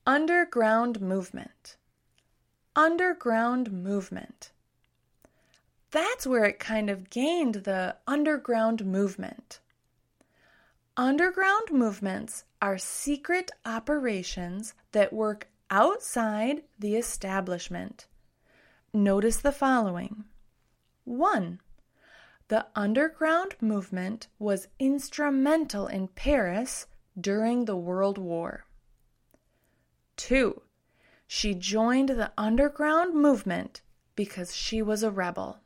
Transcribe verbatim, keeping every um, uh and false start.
Underground movement. Underground movement. That's where it kind of gained the underground movement. Underground movements are secret operations that work outside the establishment. Notice the following. One, the underground movement was instrumental in Paris during the World War. Two, she joined the underground movement because she was a rebel.